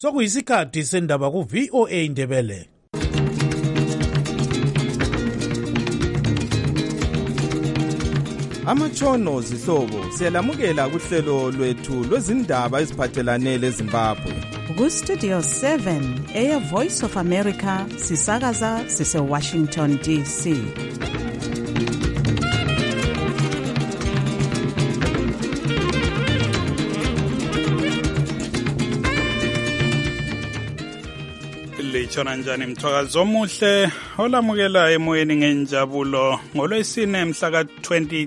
Sokuyisikhathi sendaba ku VOA Indebele. Amatshono zihlobo siyalamukela kuhlelo lwethu lwezindaba eziphathelane leZimbabwe. Ku Studio 7 Air Voice of America sisakaza sise Washington DC. Litshona njani mthwakazo omuhle olamukela emoyeni ngenjabulo ngolwesine mhla ka-22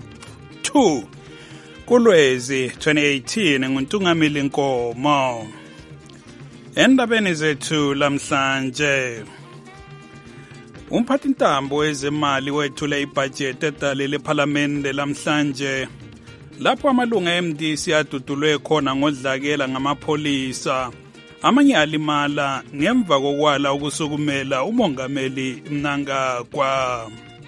kuLwezi 2018 nguNtungamili Nkomo. Endabeni zethu lamhlanje, umphathintambo wezemali wethule ibhajethi edale lephalamende lamhlanje lapho amalunga eMDC adudulwe khona ngodlakela ngamapholisa. Amanye alimala ngemva kokwala ukusukumela umongameli Mnangagwa.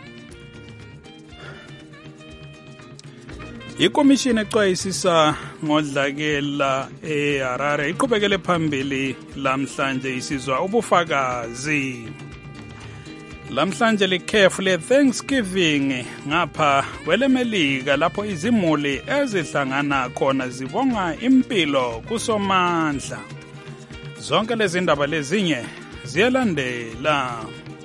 Ikomishini exwayisisa ngodlakela eHarare iqhubekele phambili lamhlanje isizwa ubufakazi. Lamhlanje likhefu le-Thanksgiving ngapha kwelemelika lapho izimuli ezihlangana khona zibonga impilo kuSomandla. Zonke lezi ndaba lezinye ziyalandela.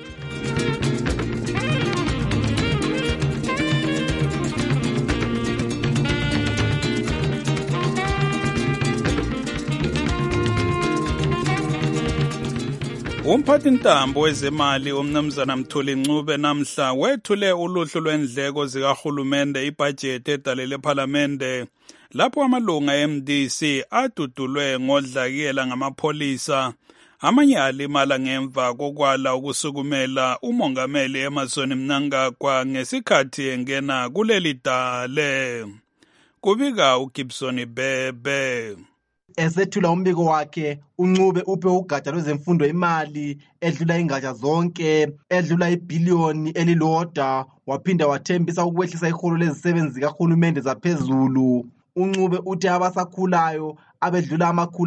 Umphathintambo wezemali uMnumzana Mthuli Ncube namhla wethule uluhlu lwendleko zikahulumende ibhajethi edale lephalamende lapho amalunga eMDC adudulwe ngodlakela ngamapholisa. Amanye alimala ngemva kokwala ukusukumela umongameli Emmerson Mnangagwa ngesikhathi engena kuleli dale. Kubika uGibson Bebe. Esethula umbiko wakhe, uNcube uphe ugatsha lwezemfundo imali edlula ingatsha zonke edlula ibhiliyoni elilodwa, waphinda wathembisa ukwehlisa iholo lezisebenzi zikahulumende zaphezulu. uNcube uthi abasakhulayo abedlula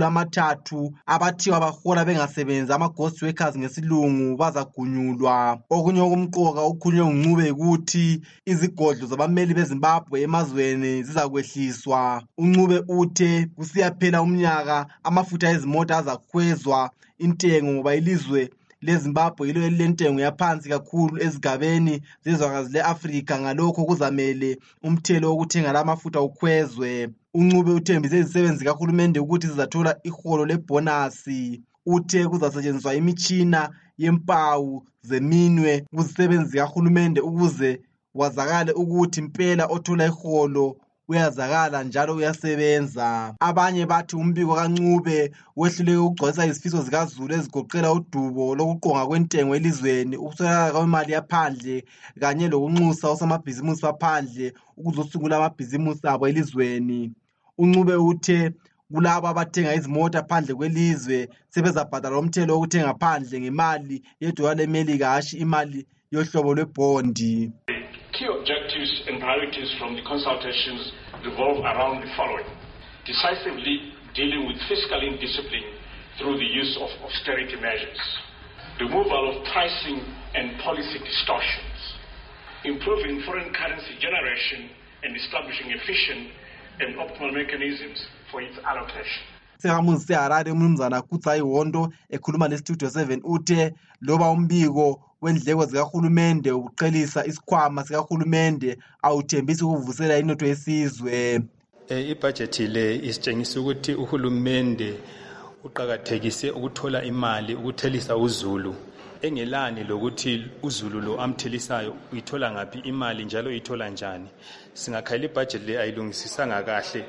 300 abathiwa bahola bengasebenzi ama-ghost workers ngesilungu bazagunyulwa. Okunye okumqoka okukhulunywe nguNcube ukuthi izigodlo zabameli beZimbabwe emazweni zizakwehliswa. uNcube uthe kusiyaphela umnyaka amafutha ezimota azakhwezwa intengo ngoba ilizwe leZimbabwe yilo elilentengo yaphansi kakhulu ezigabeni zezwekazi le-Afrika. Ngalokho kuzamele umthelo wokuthenga lamafutha ukhwezwe. uNcube uthembise izisebenzi kahulumende ukuthi zizathola iholo lebhonasi. Uthe kuzasetshenziswa imitshina yempawu zeminwe kuzisebenzi kahulumende ukuze wazakale ukuthi impela othola iholo uyazakala njalo uyasebenza. Abanye bathi umbiko kaNcube wehluleke ukugcwalisa izifiso zikaZulu ezigoqela udubo lokuqonga kwentengo elizweni, ukuswelakala kwemali yaphandle kanye lokunxusa osomabhizimusi baphandle ukuzosungula amabhizimusi abo elizweni. uNcube uthe kulabo abathenga izimota phandle kwelizwe sebezabhadala umthelo wokuthenga phandle ngemali yedola leMelika hashi imali yohlobo lwebondi. Key objectives and priorities from the consultations revolve around the following: decisively dealing with fiscal indiscipline through the use of austerity measures, removal of pricing and policy distortions, improving foreign currency generation and establishing efficient and optimal mechanisms for its allocation. Sekamuzi seHarare uMnumzana Kutsa Iwondo ekhuluma leStudio 7 uthe loba umbiko wendleko zikahulumende ukuqhelisa isikhwama sikahulumende awuthembisi ukuvusela inotho yesizwe. Ibhajethi le isitshengisa ukuthi uhulumende uqhakathekise ukuthola imali ukuthelisa uZulu engelani lokuthi uZulu lo amthelisayo uyithola ngaphi imali njalo uyithola njani. Singakhala ibhajethi le ayilungisisanga kahle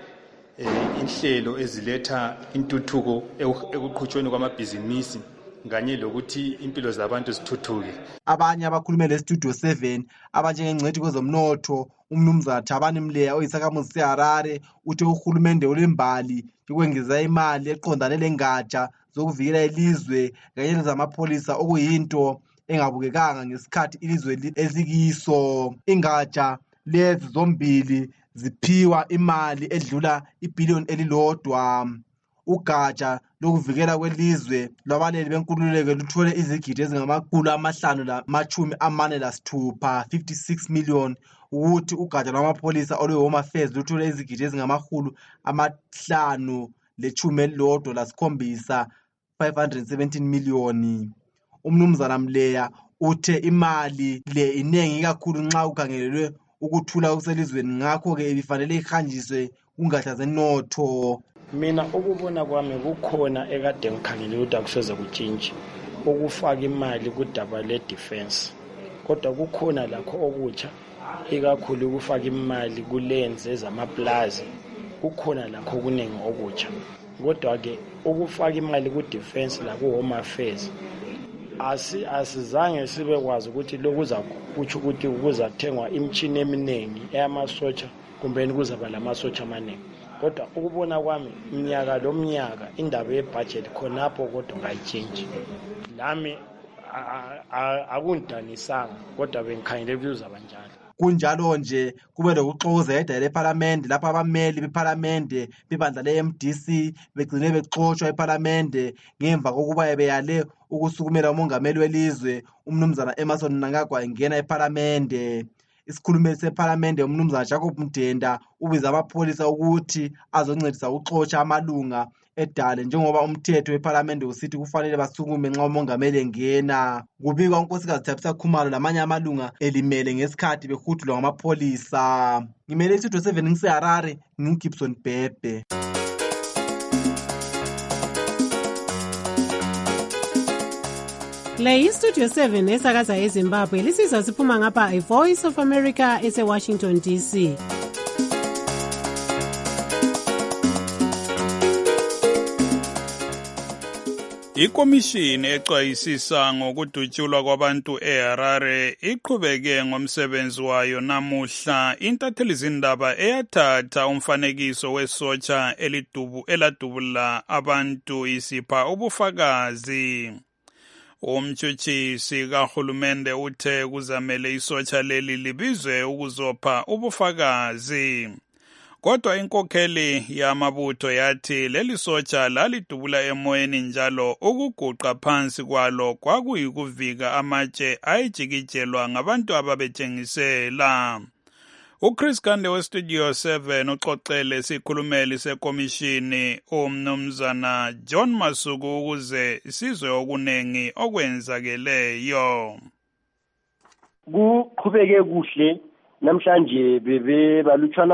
inhlelo eziletha intuthuko ekuqhutshweni kwamabhizinisi kanye lokuthi impilo zabantu zithuthuke. Abanye abakhulumele leStudio 7 abanjengengcwethi kwezomnotho uMnumzana Thabani Mleya oyisakhamuzi seHarare uthi uhulumende ulembali yokwengeza imali eqondane lengatsha zokuvikela ilizwe kanye lezamapholisa okuyinto engabukekanga ngesikhathi ilizwe esikiso. Ingatsha lezi zombili ziphiwa imali edlula ibhiliyoni elilodwa. ugatsha lokuvikela kwelizwe lwabaleli benkululeko luthole izigidi ezingama-546 56 million, ukuthi ugatsha lwamapholisa olwe-Home Affairs luthole izigidi ezingama-517 517 million. Umnumzana Mleya uthe imali le inengi kakhulu nxa kukhangelelwe ukuthula okuselizweni, ngakho-ke ibifanele ihanjiswe kungatsha zenotho. Mina ukubona kwami kukhona ekade ngikhangele ukuthi akusoze kutshintshe ukufaka imali kudaba le-defense, kodwa kukhona lakho okutsha, ikakhulu ukufaka imali kulenze zamaplazi, kukhona lakho kuningi okutsha. Kodwa-ke ukufaka imali ku-defense laku-Home Affairs asizange sibe kwazi ukuthi lokuza kutsho ukuthi kuzathengwa imishini eminingi eyamasotsha kumbe kuzaba lamasotsha amaningi. Kodwa ukubona kwami mnyaka lo mnyaka indaba ye-budget khonapho kodwa ngayitshintshi. Lami akundanisanga, kodwa bengikhangele kuzaba njalo. Kunjalo nje kube lokuxokozela edale lephalamende lapho abameli bephalamende bebandla le-MDC begcine bexotshwa ephalamende ngemva kokuba beyale ukusukumela umongameli welizwe umnumzana Emmerson Mnangagwa engena ephalamende. Isikhulumeli sephalamende umnumzana Jacob Mdenda ubiza amapholisa ukuthi azoncedisa ukuxotsha amalunga edale, njengoba umthetho wephalamende usithi kufanele basukume nxa umongameli engena. Kubikwa unkosikazi Thabisa Khumalo lamanye amalunga elimele ngesikhathi behudulwa ngamapholisa. Ngimele isitho 7 ngiseHarare, nginguGibson Bhebhe. Le iStudio 7 esakaza eZimbabwe lisizwa siphuma ngapha iVoice of America eseWashington DC. Ikomishini exwayisisa ngokudutshulwa kwabantu eHarare iqhubeke ngomsebenzi wayo namuhla. Intathelizindaba eyathatha umfanekiso wesotsha eladubula abantu isipha ubufakazi. Umtshutshisi kahulumende uthe kuzamele isotsha leli libizwe ukuzopha ubufakazi. Kodwa inkokheli yamabutho yathi leli sotsha lalidubula emoyeni njalo ukuguqa phansi kwalo kwakuyikuvika amatshe ayijikijelwa ngabantu ababetshengisela. uChris Gande weStudio 7 uxoxele isikhulumeli sekomishini umnumzana John Masuku ukuze sizwe okunengi okwenzakeleyo. Kuqhubeke kuhle namhlanje balutshwana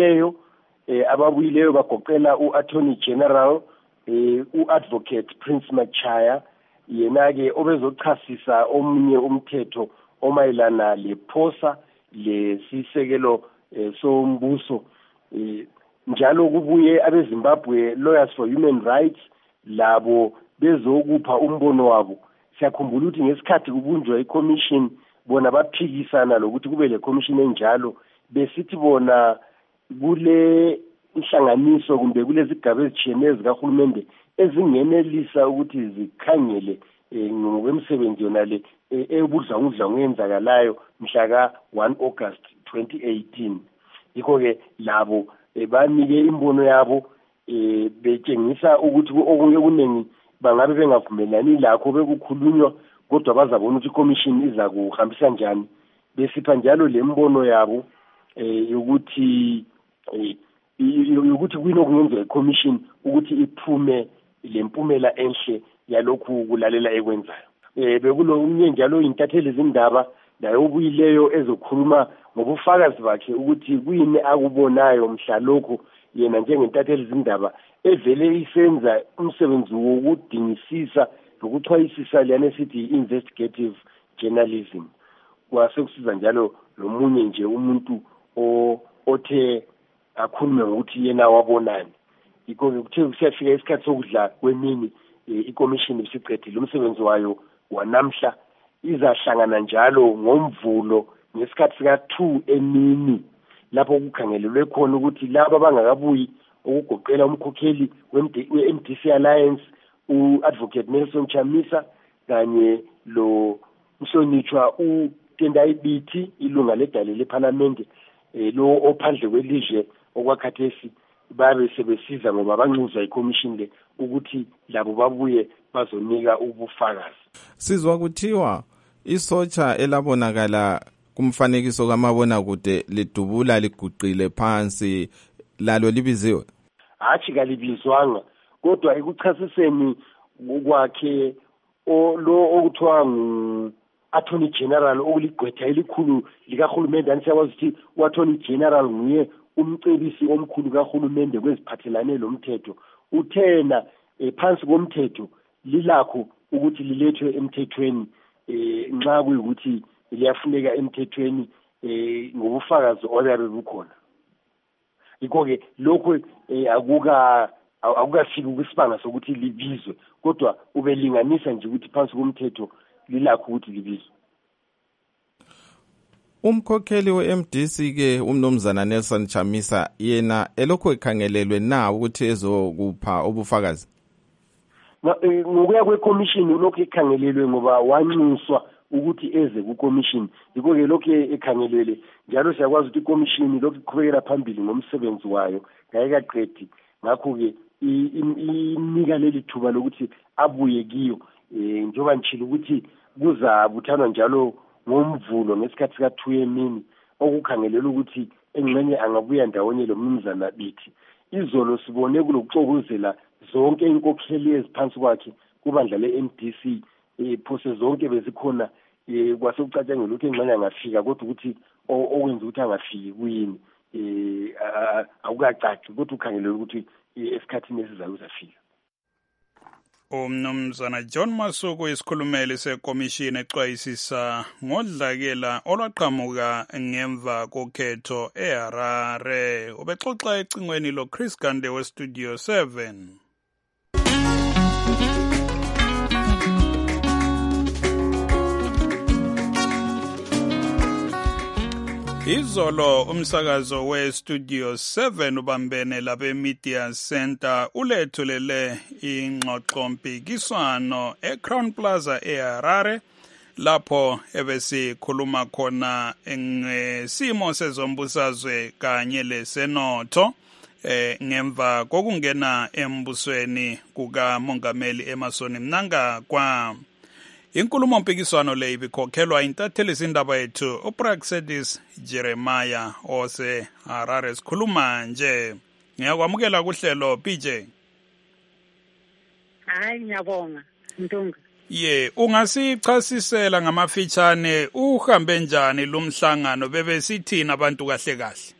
ababuyileyo bagoqela u-Attorney General u-Advocate Prince Machaya, yena-ke obezochasisa omunye umthetho omayelana lephosa lesisekelo sombuso. Njalo kubuye abeZimbabwe Lawyers for Human Rights labo bezokupha umbono wabo. Siyakhumbula ukuthi ngesikhathi kubunjwa iCommission bona baphikisana lokuthi kube le commission enjalo, besithi bona kule inhlanganiso kumbe kulezigaba ezitshiyeneyo zikahulumende ezingenelisa ukuthi zikhangele ngokwemisebenzi yona le ebudlangudlangu eyenzakalayo mhla ka-1 August 2018. Yikho-ke labo banike imbono yabo betshengisa ukuthi okunye kuningi bangabe bengavumelani lakho bekukhulunywa, kodwa bazabona ukuthi iCommission iza kuhambisa njani. Besipha njalo le mbono yabo yokuthi kuyini okungenzeka iCommission ukuthi iphume lempumela enhle yalokhu kulalela ekwenzayo. Bekulomunye njalo intatheli zindaba nayo obuyileyo ezokhuluma ngobufakazi bakhe ukuthi kuyini akubonayo mhla lokho yena njengentatheli zindaba evele isenza umsebenzi wokudingisisa nokuchwayisisa lana esithi investigative journalism. Kwasekusiza njalo lomunye nje umuntu othe akhulume ngokuthi yena wabonani. Yikho kuthe kusiyafika isikhathi sokudla kwemini iCommission isiqedile umsebenzi wayo wanamhla. Izahlangana njalo ngomvulo ngesikhathi sika-2 emini lapho kukhangelelwe khona ukuthi laba abangakabuyi ukugoqela umkhokheli we-MDC Alliance u-Advocate Nelson Chamisa kanye lo mhlonitshwa uTendai Biti ilunga ledale lephalamende lo ophandle kwelizwe okwakhathesi babe sebesiza ngoba banxuzwa iCommission le ukuthi labo babuye bazonika ubufakazi. Sizwa kuthiwa isotsha elabonakala kumfanekiso kamabona kude lidubula liguqile phansi lalo libiziwe. Hathi kalibizwanga kodwa ekuchasiseni kwakhe lo okuthiwa Attorney General okuligqwetha elikhulu likahulumende anisiyakwazi ukuthi u-Attorney General nguye umcebisi omkhulu kahulumende kweziphathelane lomthetho. Uthena phansi komthetho lilakho ukuthi lilethwe emthethweni nxa kuyikuthi liyafuneka emthethweni ngobufakazi oyabe bukhona. Yikho-ke lokho akukafiki kwisibanga sokuthi libizwe kodwa ubelinganisa nje ukuthi phansi komthetho lilakho ukuthi libizwe. Umkhokheli we-MDC ke umnumzana Nelson Chamisa yena elokho ekhangelelwe na ukuthi ezokupha ubufakazi. Ngokuya kweCommission lokho ekhangelelwe ngoba wanxuswa ukuthi eze kuCommission. Yikho-ke lokho ekhangelelwe njalo siyakwazi ukuthi iCommission lokho iqhubekela phambili ngomsebenzi wayo ngayekaqedi. Ngakho-ke inika leli thuba lokuthi abuye kiyo njengoba ngichilo ukuthi kuzabuthanwa njalo ngomvulo ngesikhathi sika-2 emini okukhangelela ukuthi engxenye angabuya ndawonye lo mnumzana bithi. Izolo sibone kulokuxokozela zonke inkokheli eziphansi kwakhe kubandla le-MDC phose zonke bezikhona kwasekucatshangela ukuthi engxenye angafika kodwa ukuthi okwenza ukuthi angafiki kuyini akukacaci kodwa ukhangelela ukuthi esikhathini esizayo uzafika. Umnumzana John Masuku isikhulumeli sekomishini exwayisisa ngodlakela olwaqhamuka ngemva kokhetho eHarare. Ubexoxa ecingweni lo Chris Gande we Studio 7. Izolo umsakazo we-Studio 7 ubambene labe Media Center ulethulele ingxoxompikiswano eCrown Plaza eHarare lapho ebesikhuluma khona ngesimo sezombusazwe kanye lesenotho ngemva kokungena embusweni kukaMongameli Emmerson Mnangagwa. Inkulumo mpikiswano le ibikhokhelwa intatheli zindaba yethu uPraxedis Jeremiah ose Harare sikhuluma nje. Ngiyakwamukela kuhlelo PJ. Hayi ngiyabonga Ntunga. Ungasichasisela ngamafitshane uhambe njani lo mhlangano bebesithina abantu kahle kahle?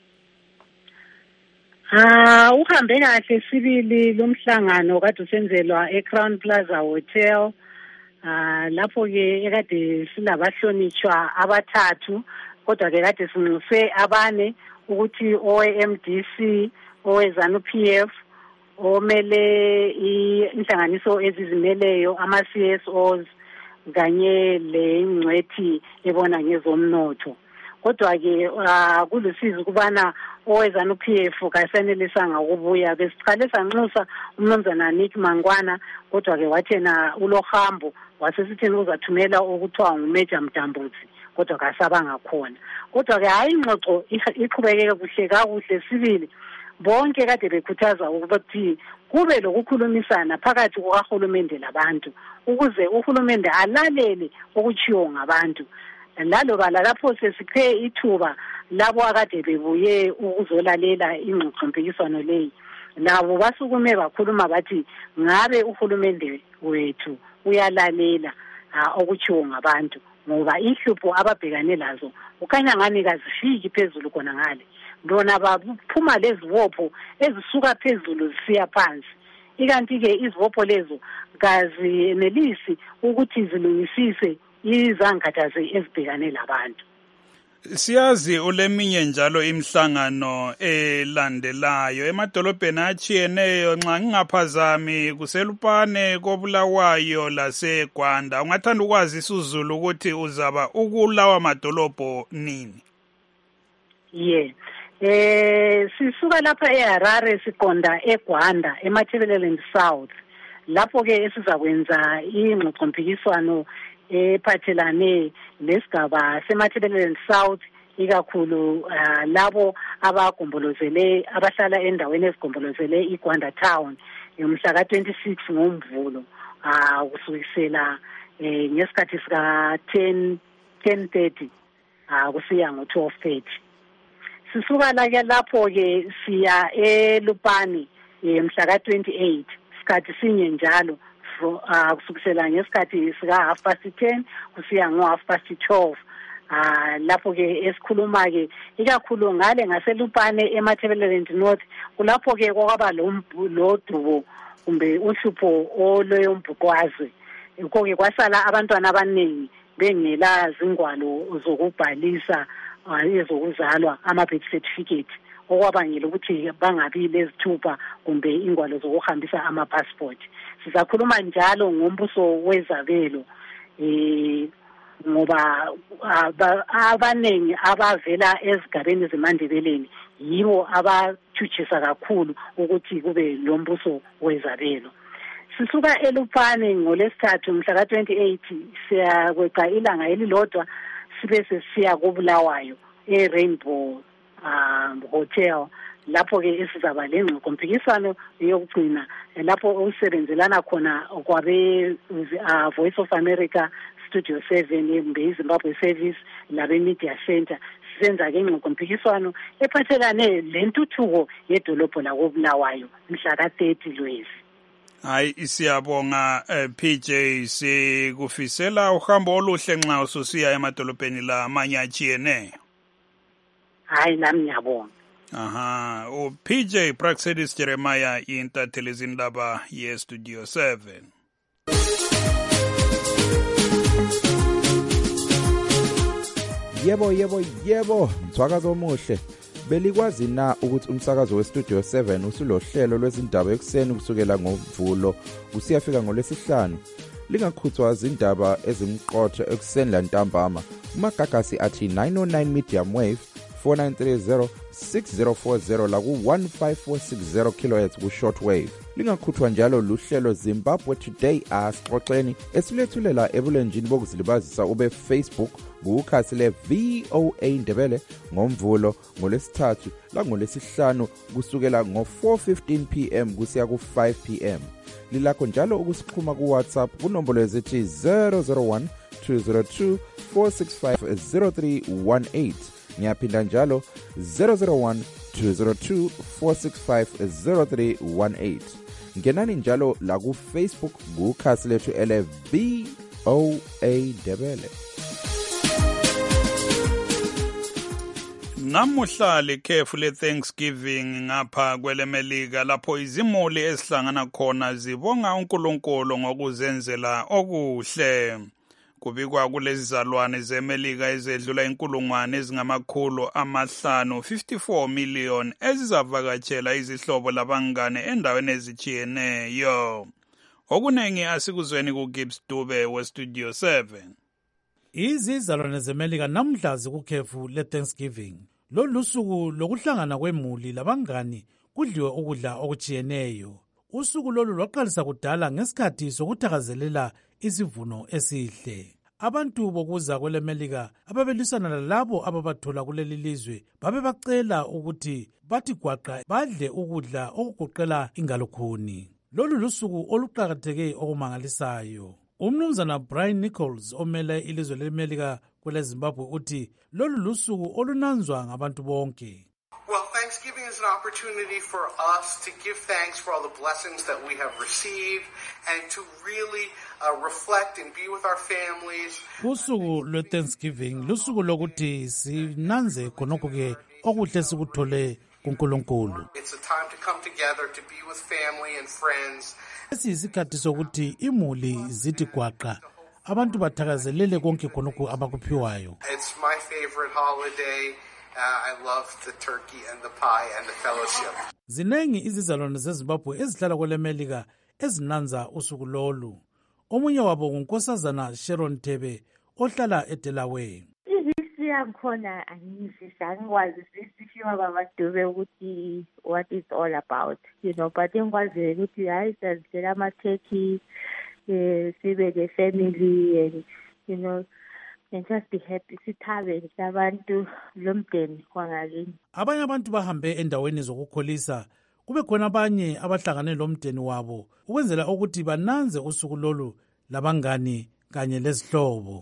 Uhambe kahle sibili lo mhlangano kade usenzelwa eCrown Plaza Hotel. Lapho ke ekade silabahlonitshwa abathathu kodwa ke kade sinxuse abane ukuthi owe-MDC, owe-ZANU-PF, omele inhlanganiso ezizimeleyo ama-CSOs kanye lengcwethi ebona ngezomnotho. Kodwa ke kulusizi kubana owe-ZANU-PF kasenelisanga ukubuya besiqale sanxusa umnumzana Nick Mangwana kodwa ke wathena ulohambo wasesithini uzathumela ukuthiwa nguMajor Mdambutsi kodwa kasabanga khona. Kodwa ke hayi ingxoxo iqhubekeke kuhle kakuhle sibili bonke kade bekhuthaza ukuthi kube lokukhulumisana phakathi kukahulumende labantu ukuze uhulumende alalele okuchiwo ngabantu. Laloba lapho sesikhe ithuba labo akade bebuye ukuzolalela ingxoxompikiswano leyi labo basukume bakhuluma bathi ngabe uhulumende wethu uyalalela okuchiwo ngabantu ngoba inhlupho ababhekane lazo ukanya ngani kazifiki phezulu khona ngale bona baphuma lezibopho ezisuka phezulu zisiya phansi ikanti ke izibopho lezo kaziyenelisi ukuthi zilungisise izangathaze ezibhekane labantu. Siyazi uleminye njalo imhlangano elandelayo emadolobheni achiyeneyo nxa ngingaphazami kuselupane koBulawayo laseGwanda. Ungathanda ukwazi isiZulu ukuthi uzaba ukulawa madolobho nini? Sisuka lapha eHarare siqonda eGwanda eMatabeleland South lapho ke esizakwenza ingxoxompikiswano ephathelane lesigaba seMatabeleland South ikakhulu labo abahlala endaweni ezigombolozele iGwanda town mhla ka-26 ngoMvulo kusukisela ngesikhathi sika 10:30 kusiya ngo-12:30. Sisuka lapho ke siya eLupane mhla ka-28 isikhathi sinye njalo kusukisela ngesikhathi sika 10:30 kusiya ngo 12:30. Lapho ke esikhuluma ke ikakhulu ngale ngaselupane eMatabeleland North kulapho ke kwaba lodubo kumbe uhlupho oloyombhuqwazi inko ke kwasala abantwana abaningi bengela zingwalo zokubhalisa ezokuzalwa ama-birth certificate okwabangela ukuthi bangabi lezithupha kumbe ingwalo zokuhambisa ama-passport. Sizakhuluma njalo ngombuso wezabelo ngoba abaningi abavela ezigabeni zeMandebeleni yibo abathutshisa kakhulu ukuthi kube lombuso wezabelo. Sisuka eLupane ngolesithathu mhla ka-28 siyakweqa ilanga elilodwa sibe sesiya koBulawayo eRainbow Hotel lapho ke esizaba lengxoxompikiswano yokugcina lapho usebenzelana khona kwabe Voice of America Studio 7 eZimbabwe Service labe Media Center sisenza ke ingxoxompikiswano ephathelane lentuthuko yedolobho lakoBulawayo mhla ka-30 Lwezi. Hayi siyabonga PJ sikufisela uhambo oluhle nxa ususiya emadolobheni la amanye atshiyeneyo. Hayi nami ngiyabonga. PJ Praxedis Jeremiah intatheli izindaba yeStudio 7. Yebo, mthwakazo omuhle. Belikwazi na ukuthi umsakazo weStudio 7 usulohlelo lwezindaba ekuseni kusukela ngoMvulo kusiyafika ngolesihlanu. Lingakhuthwa izindaba ezimqotho ekuseni lantambama. Umagagasi athi 909 medium wave 4930 6040 la ku-15460 kHz ku-shortwave. Lingakhuthwa njalo luhlelo Zimbabwe Today asixoxeni esilethulela ebulenjini bokuzilibazisa ube Facebook kukhasi le VOA Ndebele ngoMvulo ngolesithathu la ngolesihlanu kusukela ngo-4:15 PM kusiya ku-5 PM. Lilakho njalo ukusixhuma ku-WhatsApp kunombolo ezithi 001 202 465 0318. Ngiyaphinda njalo 001 202 465 0318. Ngenani njalo la ku Facebook kukhasi lethu ele VOA Ndebele. Namuhla likhefu le-Thanksgiving ngapha kwelemelika lapho izimuli esihlangana khona zibonga uNkulunkulu ngokuzenzela okuhle. Kubikwa kulezi zalwane zeMelika ezedlula inkulungwane ezingamakhulu 54 million ezizavakatshela izihlobo labangane endaweni ezitshiyeneyo. Okunengi asikuzweni kuGibbs Dube weStudio 7. Izizalwane zeMelika namhla zikukhefu le-Thanksgiving. Lolu suku lokuhlangana kwemuli labangani kudliwe ukudla okutshiyeneyo. Usuku lolu lwaqalisa kudala ngesikhathi sokuthakazelela isivuno esihle. Abantu bokuza kweleMelika ababelisana lalabo ababathola kuleli lizwe babebacela ukuthi bathi gwaqa badle ukudla okugoqela ingalokhuni. Lolu lusuku oluqakatheke okumangalisayo. Umnumzana Brian Nichols omele ilizwe leMelika kwele Zimbabwe uthi lolu lusuku olunanzwa ngabantu bonke. Well, Thanksgiving is an opportunity for us to give thanks for all the blessings that we have received and to really reflect and be with our families. Usuku lwe-Thanksgiving lusuku lokuthi sinanze khonokho ke okuhle sikuthole kuNkulunkulu. It's a time to come together to be with family and friends. Lesi isikhathi sokuthi imuli zithi gwaqa abantu bathakazelele konke khonokho abakuphiwayo. It's my favorite holiday. I love the turkey and the pie and the fellowship. Zinengi izizalwane zeZimbabwe ezihlala kweleMelika ezinanza usuku lolu. Omunye wabo ngunkosazana Sharon Thebe ohlala eDelaware. Yakhona angikwazi sifika babaDube ukuthi what it's all about, but engikwazi ukuthi hayi sizela ama-turkey sibe the family and and just be happy sithabe labantu lomndeni kwangakini. Abanye abantu bahambe endaweni zokukholisa, kube khona abanye abahlangane lomndeni wabo ukwenzela ukuthi bananze usuku lolu labangani kanye lezihlobo.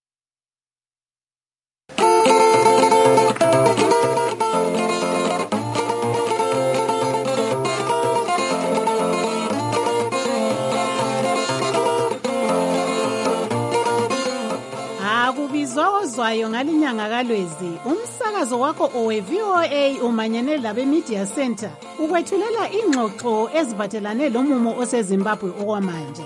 Akubizozwayo ngalinyanga kaLwezi, umsakazo wakho owe-VOA umanyene labe-Media Center ukwethulela ingxoxo eziphathelane lomumo oseZimbabwe okwamanje.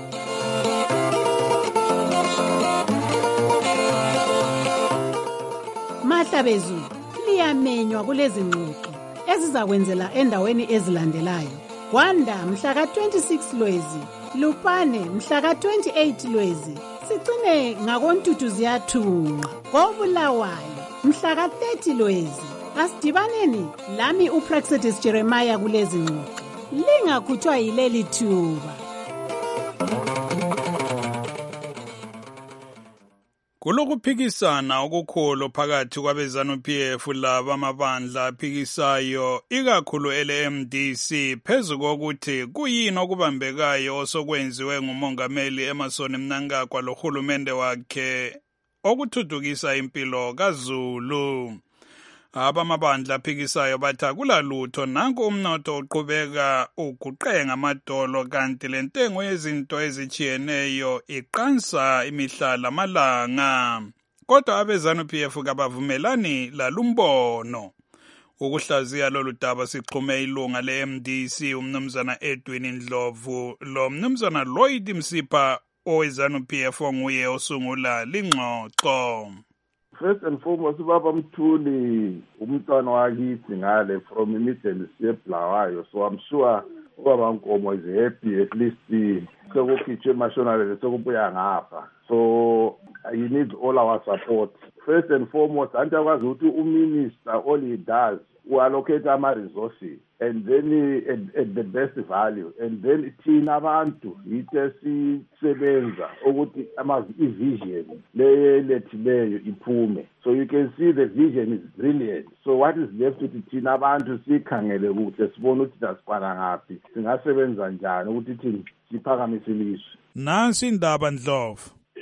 Mahlabezulu liyamenywa kulezi ngxoxo ezizakwenzela endaweni ezilandelayo. Kwanda mhla ka-26 Lwezi, Lupane mhla ka-28 Lwezi, sigcine ngakoNtuthu ziyathunqa koBulawayo mhla ka-30 Lwezi. Asidibaneni lami uPraxedis Jeremiah kulezi ngxoxo, lingakhutshwa yileli thuba. Kulokuphikisana okukhulu phakathi kwabeZANU-PF laba amabandla aphikisayo ikakhulu ele-MDC phezu kokuthi kuyini okubambekayo osokwenziwe ngumongameli Emmerson Mnangagwa lohulumende wakhe okuthuthukisa impilo kaZulu. Abamabandla aphikisayo bathi akulalutho, nanku umnotho uqhubeka uguqenga amadolo kanti lentengo yezinto ezichiyeneyo iqansa imihla lamalanga. Kodwa abeZANU-PF kabavumelani lalumbono. Ukuhlaziya lolu daba sixhume ilunga le-MDC umnumzana Edwin Ndlovu lo mnumzana Lloyd Msipha oweZANU-PF onguye osungula lingxoxo. First and foremost, Baba Mthuli, umntwana wakithi ngale from immediately siyeBulawayo, so I'm sure Baba Nkomo is happy at least sekukhitshwe emashonalele sekubuya ngapha. So he needs all our support. First and foremost, antakwazi ukuthi uminister all he does allocate ama-resources and then at the best value, and then thina abantu yithe sisebenza ukuthi i-vision leyo iphume. So you can see the vision is brilliant. So what is left ukuthi thina abantu sikhangele kuhle sibone ukuthi dasibhala ngaphi, singasebenza njani ukuthi thina siphakamise ilizwe. Nansi indaba Ndlovu.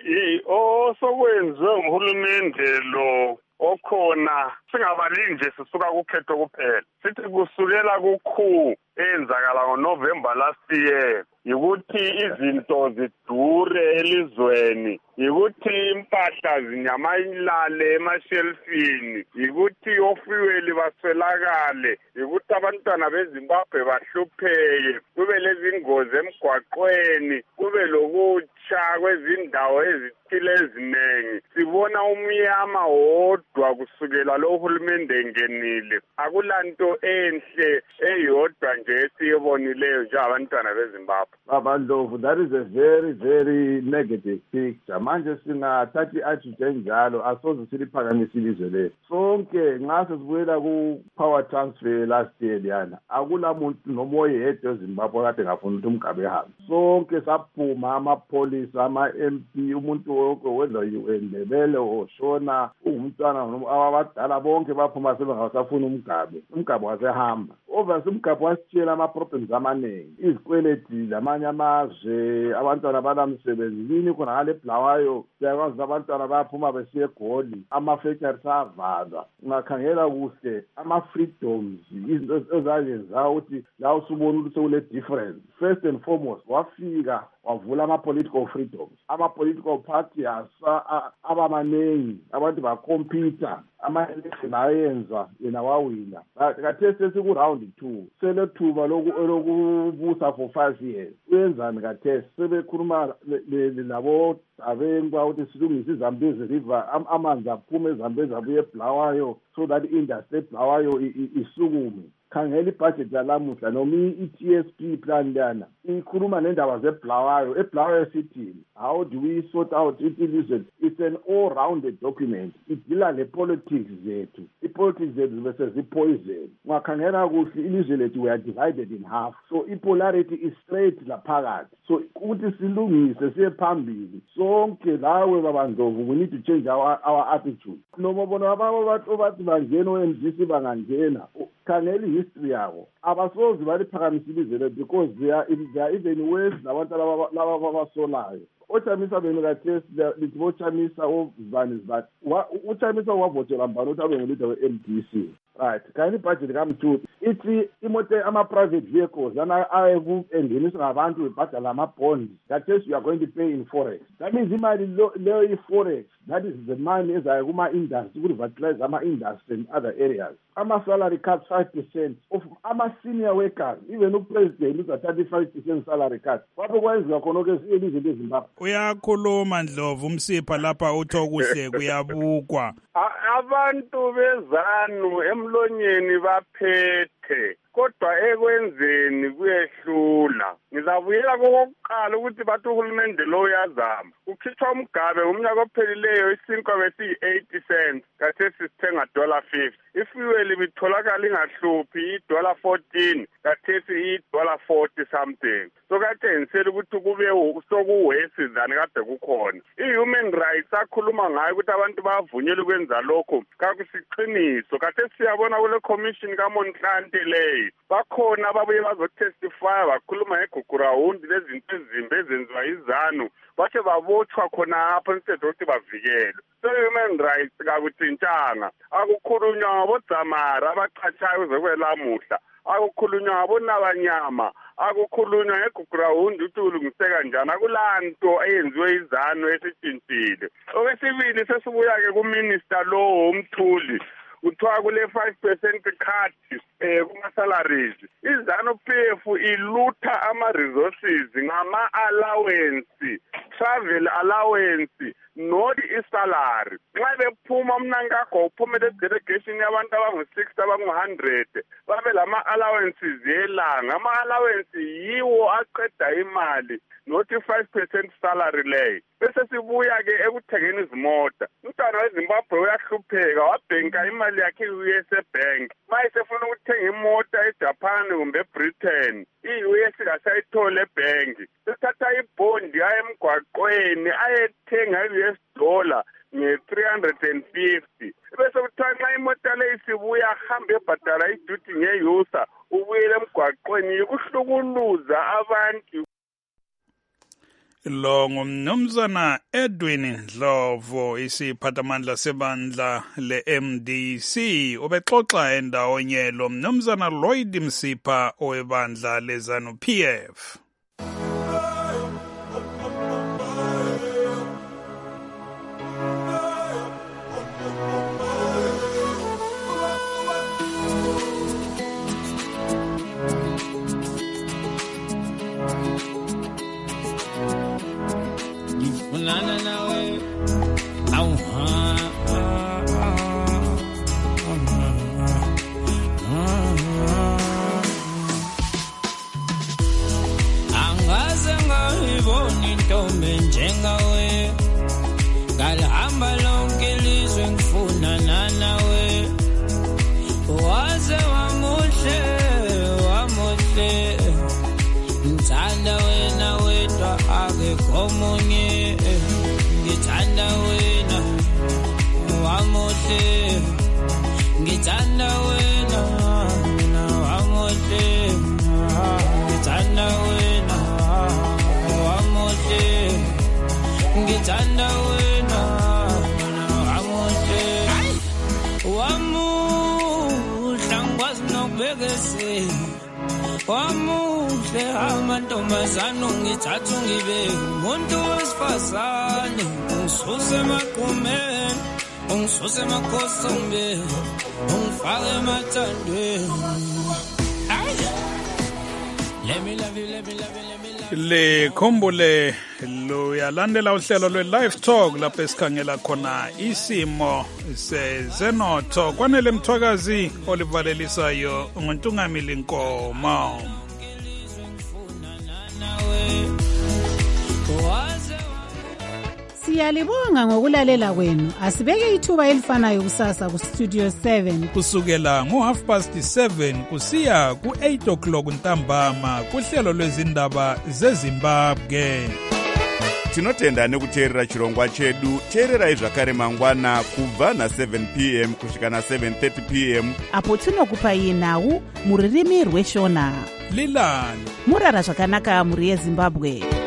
Osokwenziwe nguhulumende lo okhona singabali nje sisuka kukhetho kuphela, sithi kusukela kukhu enzakala ngoNovember last year yikuthi izinto zidure elizweni, yikuthi impahla zinyamalale emashelfini, yikuthi ofuel baswelakale, yikuthi abantwana beZimbabwe bahlupheke, kube lezi ngozi emgwaqweni, kube lokutsha kwezindawo ezithile ezinengi. Sibona umnyama wodwa kusukela lo uhulumende engenile. Akulanto enhle eyodwa nje esiyibonileyo nje abantwana beZimbabwe. Baba Ndlovu, that is a very, very negative picture. Manje singathathi attitude enjalo asoze siliphakamise ilizwe lethu. Sonke nxa sesibuyela ku-power transfer last year liyana, akula muntu noma oyedwa eZimbabwe kade ngafuna ukuthi umgabe ehambe. Sonke saphuma amapolisa, ama-MP, umuntu wonke wedla uNdebele oshona, ungumntwana abadala bonke baphuma sebengasafuna umgabe wasehamba. Obviously umgabe wasitshiyela ama-problems amaningi, izikweleti amanye amazwe, abantwana banamsebenzi yini khona ngale eBulawayo. Siyakwazi abantwana bayaphuma besiye eGoli, ama-factories avalwa. Ungakhangela kuhle ama-freedoms, izinto ezayenza ukuthi la usubona ukuthi sekule difference. First and foremost, wafika wavula ama-political freedoms, ama-political parties abamaningi, abantu bakhompyutha, ama-election ayenza yena wawina. Khathesi sesiku-round 2, selethuba lokubusa for 5 years. Uyenzani khathesi? Sebekhuluma labo abengu ukuthi silungise iZambezi River, amanzi aphume eZambezi abuye eBulawayo so that industry eBulawayo isukume. khangela ibudget yalamuhla noma i-TSP plan lana ikhuluma nendaba zebulawayo. Ebulawayo sithini? How do we sort out ilizwe? It's an all-rounded document. Idila le-politics zethu. I-politics zethu bese zipoison. Ungakhangela kuhle ilizwe lethu we are divided in half. So i-polarity is straight laphakathi. So ukuthi silungise siye phambili. Sonke lawe babandlovu, we need to change our attitude. Noma bona abantu bathi bangena o-MDC bangangena. Khangela history yabo. Abasozi baliphakamise ilizwe lethu because they are even worse nabantu laba babasolayo. Ochamisa benu kathesi lithi bochamisa ovani but uchamisa wavotela mbani ukuthi abe ngulida we-MDC. Right, kani budget kamthu ithi imoto ama-private vehicles yana ayengeniswa ngabantu bebhadala ama-bonds that is you are going to pay in forex. That means imali leyo i-forex, that is the money ezayo kuma-industry ukuvitalize ama-industry and other areas. Ama-salary cuts 5% of ama-senior workers, even upresident uza 35% salary cuts. Wapho kwenziwa khona-ke elizwe leZimbabwe. Uyakhuluma Ndlovu Msipha lapha uthi okuhle kuyabukwa. Abantu bezanu emlonyeni baphethe kodwa ekwenzeni kuyehlula. Ngizabuyela kokuqala ukuthi bathi uhulumende lo uyazama. Ukhitshwa umgabe umnyaka ophelileyo isinkwa besiyi-80 cents kathesi sithenga $50. Ifuel bitholakala ingahluphi $14 kathesi $40 something. So katshengisela ukuthi kube sokuwesi than kade kukhona. I-human rights akhuluma ngayo ukuthi abantu bavunyelwe ukwenza lokho kakusiqiniso. Kathesi siyabona kule commission kaMonhlanhla leyo bakhona ababuye bazotestify bakhuluma ngeGugurawundi lezinto ezimbi ezenziwa izanu bathe babotshwa khona apha instead ukuthi bavikelwe. So human rights kakuthintshanga. Akukhulunywa ngabodzamara abaqhatshayo zokwelamuhla, akukhulunywa ngabonabanyama, akukhulunywa ngeGugurawundi ukuthi ulungiseka njani. Akulanto eyenziwe izanu esitshintshile. Okwesibili sesibuya-ke kuminister lo Mthuli kuthiwa kule 5% cut kuma-salaries. Izanu-PF ilutha ama-resources ngama-allowance, travel allowance, not isalary. Nxa bephuma mnankakho uphumele delegation yabantu abangu-60 abangu-100 babe lama-allowances yelanga. Ama-allowance yiwo aqeda imali, not 5% salary leyo. Bese sibuya-ke ekuthengeni izimota. Umntwana weZimbabwe uyahlupheka wabhenka imali yakhe i-US Bank. Mayesefuna ukuthenga imota eJapan kumbe eBritain, i-US kasayithole ebhenki. Sethatha ibhondi aye emgwaqweni ayethenga i-US dollar nge-350. Bese kuthiwa nxa imota leyo isibuya ahambe ebhadala iduty ngeyusa ubuyele emgwaqweni yikuhlukuluza abantu. Lo ngumnumzana Edwin Ndlovu, isiphathamandla sebandla le-MDC, ubexoxa endawonye lo mnumzana Lloyd Msipha owebandla leZanu-PF. Njengawe ngalihamba lonke ilizwe ngifuna nawe waze wamuhle ngithanda wena wedwa akekho omunye ngithanda wena wamuhle ngithanda wena wamuhle ngithanda wena wamuhle ngithanda wena wamuhle ngikwazi nokubekesela wamuhle amantombazane ungithatha ungibeke umuntu wesifazane ungisuse emaqhumeni ungisuse emakhosini ungifake emathandweni. Let me love you, let me love you, let me love you. likhumbule luyalandela uhlelo lwe-Live Talk lapho esikhangela khona isimo sezenotho. Kwanele Mthwakazi olivalelisayo nguNtungamili Nkomo. Siyalibonga ngokulalela kwenu. Asibeke ithuba elifanayo kusasa ku Studio 7 kusukela ngo7:30 kusiya ku8 o'clock ntambama kuhlelo lwezindaba zeZimbabwe. Tinotenda nekuteerera chirongwa chedu. Teererai zvakare mangwana kubva na7 p.m. kusvika na7:30 p.m. apo tinokupai nhau muririmi rweshona. Lilani murara zvakanaka muri yeZimbabwe.